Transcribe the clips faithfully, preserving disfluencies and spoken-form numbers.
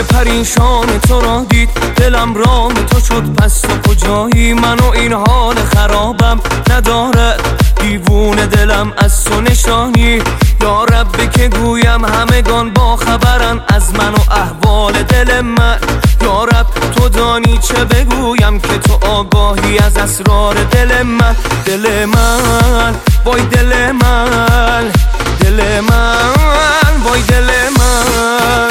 پریشان تو را دید دلم رام تو شد، پس تو کجایی؟ من و این حال خرابم نداره دیوونه دلم از تو نشانی. یا رب که گویم همگان با خبرن از من و احوال دل من. یا رب تو دانی چه بگویم که تو آگاهی از اسرار دل من. دل من وای دل من، دل من وای دل من.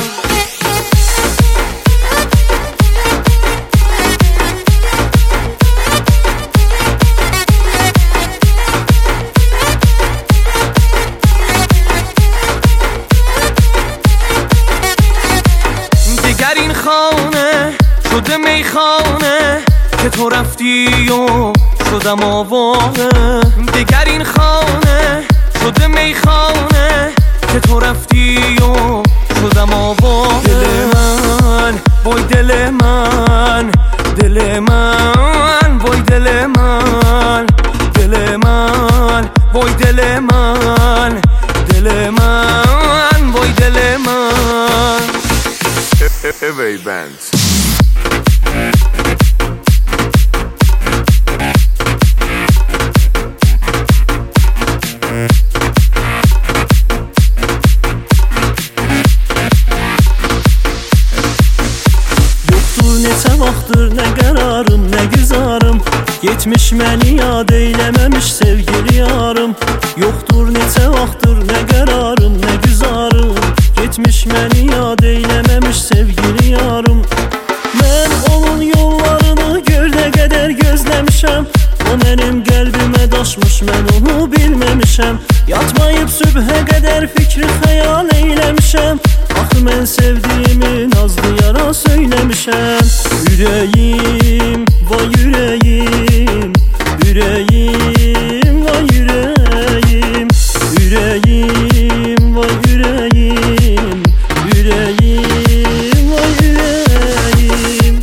این خانه شده میخانه که تو رفتی و شدم آواره. دیگر این خانه شده میخانه که تو رفتی و شدم آواره. دل من وای دل من، دل من وای دل من، دل من وای دل من، دل من وای دل من. Every band. Yoktur neçə vaxtdır nə qərarım, nə güzarım, getmiş məni yad eyləməmiş sevgili yarım. Yoktur neçə vaxtdır nə qərarım, nə güzarım, getmiş məni yad eyləməmiş sevgili yarım. Mən onun yollarını göldə qədər gözləmişəm. O mənim qəlbimə daşmış, mən onu bilməmişəm. Yatmayıb sübhə qədər fikri xəyal eyləmişəm. Axı mən sevdiyimi nazlı yara söyləmişəm. Ürəyim, vay ürəyim, ürəyim, vay ürəyim, ürəyim, vay ürəyim, ürəyim, vay ürəyim.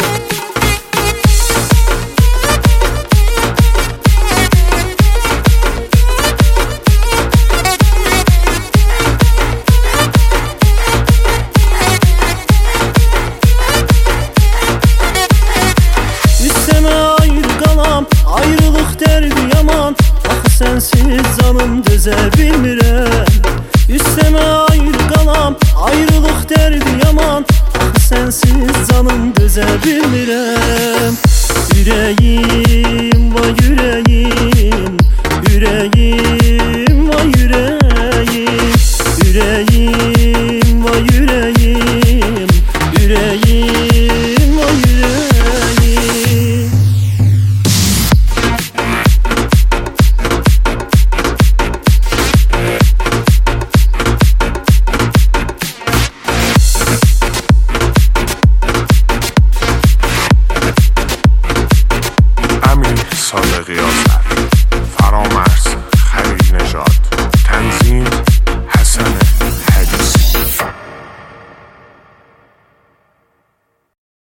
Üstəmə ayrı qalam, ayrılıq dərdi yaman. Axı sənsiz canım dözə bilmirəm. Üstəmə ayrı qalam, ayrılıq dərdi yaman. Axı sənsiz canım dözə bilmirəm. Ürəyim, vay ürəyim, ürəyim, vay ürəyim, ürəyim, vay ürəyim, ürəyim, vay ürəyim. امین صادقیان.